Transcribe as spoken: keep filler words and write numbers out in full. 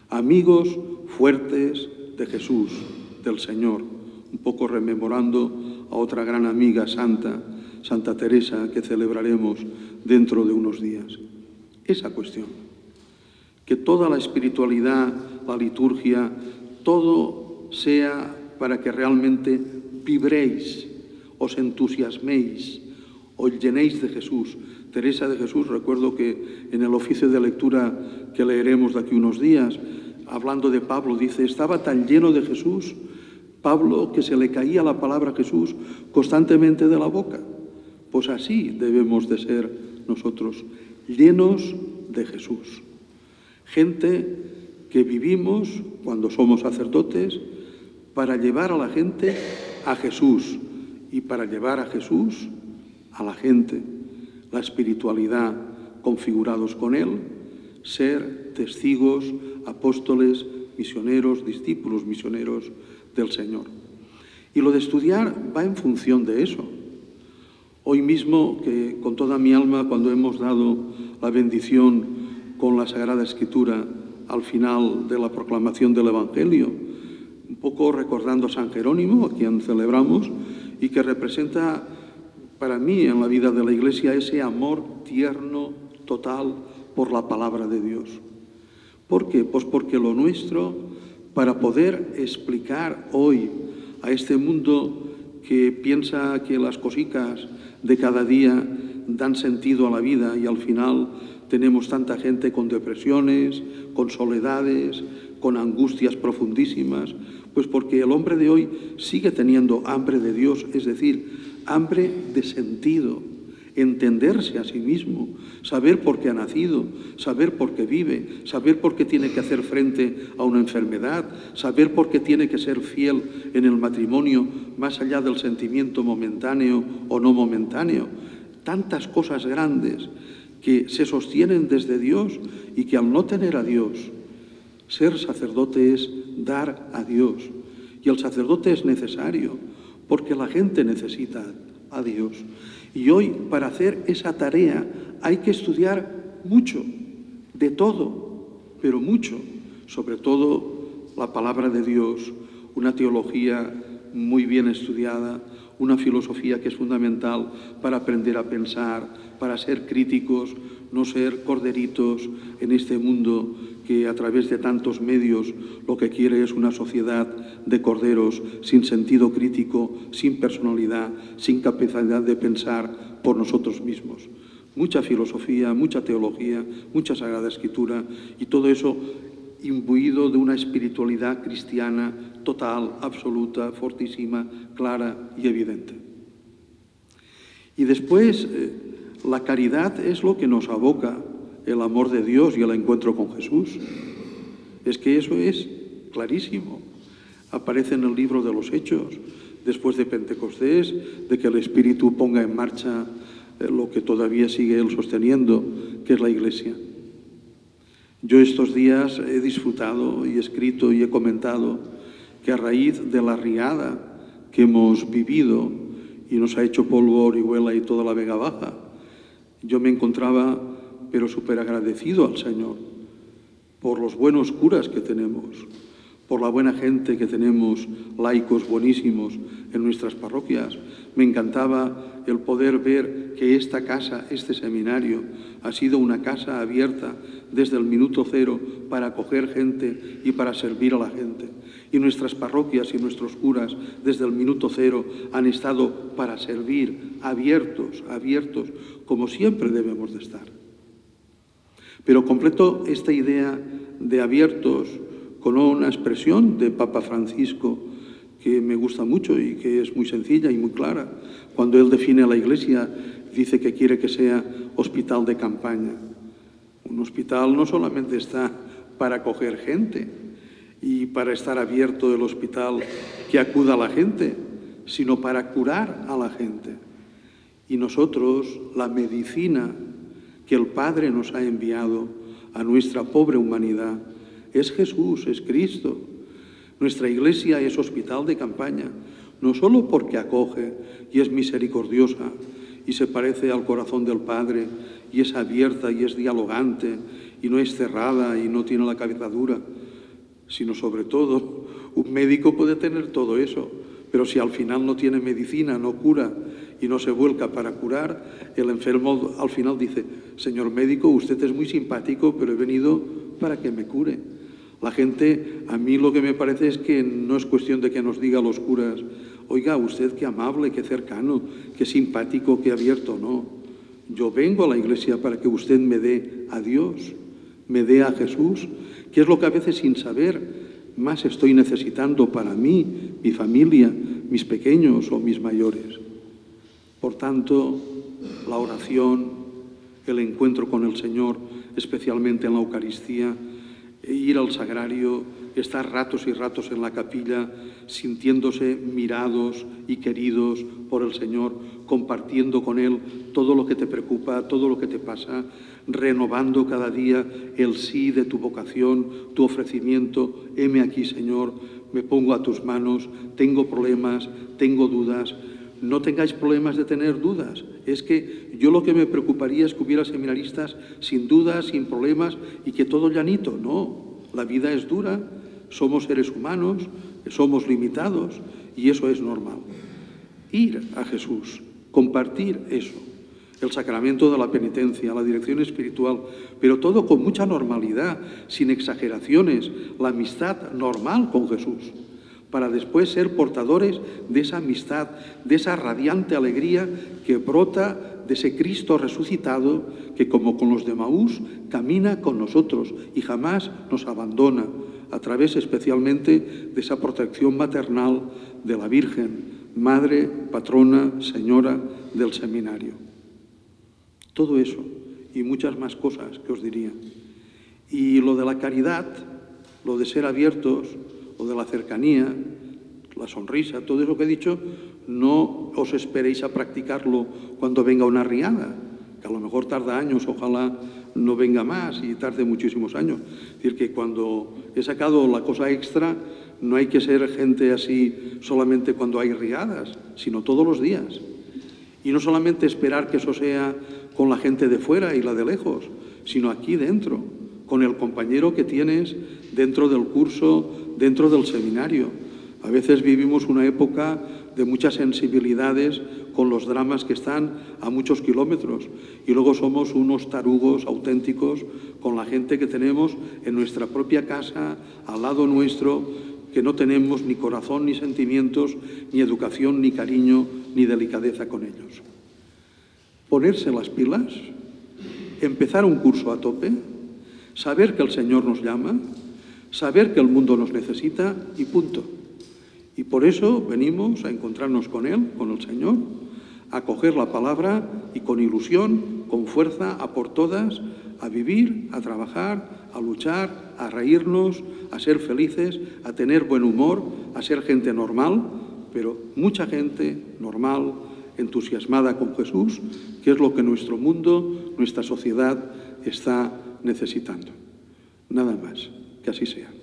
amigos fuertes de Jesús, del Señor, un poco rememorando a otra gran amiga santa, Santa Teresa, que celebraremos dentro de unos días. Esa cuestión, que toda la espiritualidad, la liturgia, todo sea para que realmente vibréis, os entusiasméis, os llenéis de Jesús. Teresa de Jesús, recuerdo que en el oficio de lectura que leeremos de aquí unos días, hablando de Pablo, dice, estaba tan lleno de Jesús, Pablo, que se le caía la palabra Jesús constantemente de la boca. Pues así debemos de ser nosotros, llenos de Jesús. Gente que vivimos, cuando somos sacerdotes, para llevar a la gente a Jesús y para llevar a Jesús a la gente. La espiritualidad, configurados con Él, ser testigos, apóstoles, misioneros, discípulos misioneros del Señor. Y lo de estudiar va en función de eso. Hoy mismo, que con toda mi alma, cuando hemos dado la bendición con la Sagrada Escritura al final de la proclamación del Evangelio, un poco recordando a San Jerónimo, a quien celebramos, y que representa para mí en la vida de la Iglesia ese amor tierno, total, por la palabra de Dios. ¿Por qué? Pues porque lo nuestro, para poder explicar hoy a este mundo que piensa que las cositas de cada día dan sentido a la vida y al final tenemos tanta gente con depresiones, con soledades, con angustias profundísimas, pues porque el hombre de hoy sigue teniendo hambre de Dios, es decir, hambre de sentido, entenderse a sí mismo, saber por qué ha nacido, saber por qué vive, saber por qué tiene que hacer frente a una enfermedad, saber por qué tiene que ser fiel en el matrimonio, más allá del sentimiento momentáneo o no momentáneo. Tantas cosas grandes que se sostienen desde Dios y que al no tener a Dios, ser sacerdote es dar a Dios. Y el sacerdote es necesario porque la gente necesita a Dios. Y hoy, para hacer esa tarea, hay que estudiar mucho, de todo, pero mucho. Sobre todo la palabra de Dios, una teología muy bien estudiada, una filosofía que es fundamental para aprender a pensar, para ser críticos, no ser corderitos en este mundo que a través de tantos medios lo que quiere es una sociedad de corderos sin sentido crítico, sin personalidad, sin capacidad de pensar por nosotros mismos. Mucha filosofía, mucha teología, mucha Sagrada Escritura y todo eso imbuido de una espiritualidad cristiana total, absoluta, fortísima, clara y evidente. Y después, eh, la caridad es lo que nos aboca el amor de Dios y el encuentro con Jesús. Es que eso es clarísimo. Aparece en el libro de los Hechos, después de Pentecostés, de que el Espíritu ponga en marcha eh, lo que todavía sigue Él sosteniendo, que es la Iglesia. Yo estos días he disfrutado y he escrito y he comentado que a raíz de la riada que hemos vivido y nos ha hecho polvo, Orihuela y toda la Vega Baja, yo me encontraba pero súper agradecido al Señor por los buenos curas que tenemos, por la buena gente que tenemos, laicos buenísimos en nuestras parroquias. Me encantaba el poder ver que esta casa, este seminario, ha sido una casa abierta desde el minuto cero para acoger gente y para servir a la gente. Y nuestras parroquias y nuestros curas desde el minuto cero han estado para servir, abiertos, abiertos, como siempre debemos de estar. Pero completo esta idea de abiertos con una expresión de Papa Francisco que me gusta mucho y que es muy sencilla y muy clara. Cuando él define a la Iglesia, dice que quiere que sea hospital de campaña. Un hospital no solamente está para acoger gente y para estar abierto el hospital que acuda a la gente, sino para curar a la gente. Y nosotros, la medicina que el Padre nos ha enviado a nuestra pobre humanidad, es Jesús, es Cristo. Nuestra Iglesia es hospital de campaña, no solo porque acoge y es misericordiosa y se parece al corazón del Padre y es abierta y es dialogante y no es cerrada y no tiene la cabeza dura, sino sobre todo, un médico puede tener todo eso, pero si al final no tiene medicina, no cura y no se vuelca para curar, el enfermo al final dice: señor médico, usted es muy simpático, pero he venido para que me cure. La gente, a mí lo que me parece es que no es cuestión de que nos diga los curas: oiga, usted qué amable, qué cercano, qué simpático, qué abierto. No, yo vengo a la iglesia para que usted me dé a Dios, me dé a Jesús, que es lo que a veces sin saber más estoy necesitando para mí, mi familia, mis pequeños o mis mayores. Por tanto, la oración, el encuentro con el Señor, especialmente en la Eucaristía, ir al sagrario, estar ratos y ratos en la capilla, sintiéndose mirados y queridos por el Señor, compartiendo con Él todo lo que te preocupa, todo lo que te pasa, renovando cada día el sí de tu vocación, tu ofrecimiento. Heme aquí, Señor, me pongo a tus manos, tengo problemas, tengo dudas. No tengáis problemas de tener dudas. Es que yo lo que me preocuparía es que hubiera seminaristas sin dudas, sin problemas y que todo llanito. No, la vida es dura, somos seres humanos, somos limitados y eso es normal. Ir a Jesús, compartir eso, el sacramento de la penitencia, la dirección espiritual, pero todo con mucha normalidad, sin exageraciones, la amistad normal con Jesús, para después ser portadores de esa amistad, de esa radiante alegría que brota de ese Cristo resucitado que, como con los de Maús, camina con nosotros y jamás nos abandona, a través especialmente de esa protección maternal de la Virgen, Madre, Patrona, Señora del Seminario. Todo eso y muchas más cosas que os diría. Y lo de la caridad, lo de ser abiertos, lo de la cercanía, la sonrisa, todo eso que he dicho, no os esperéis a practicarlo cuando venga una riada, que a lo mejor tarda años, ojalá no venga más y tarde muchísimos años. Es decir, que cuando he sacado la cosa extra, no hay que ser gente así solamente cuando hay riadas, sino todos los días. Y no solamente esperar que eso sea con la gente de fuera y la de lejos, sino aquí dentro, con el compañero que tienes dentro del curso, dentro del seminario. A veces vivimos una época de muchas sensibilidades con los dramas que están a muchos kilómetros y luego somos unos tarugos auténticos con la gente que tenemos en nuestra propia casa, al lado nuestro, que no tenemos ni corazón, ni sentimientos, ni educación, ni cariño, ni delicadeza con ellos. Ponerse las pilas, empezar un curso a tope, saber que el Señor nos llama, saber que el mundo nos necesita y punto. Y por eso venimos a encontrarnos con Él, con el Señor, a coger la palabra y con ilusión, con fuerza, a por todas, a vivir, a trabajar, a luchar, a reírnos, a ser felices, a tener buen humor, a ser gente normal, pero mucha gente normal, entusiasmada con Jesús, que es lo que nuestro mundo, nuestra sociedad está necesitando. Nada más, que así sea.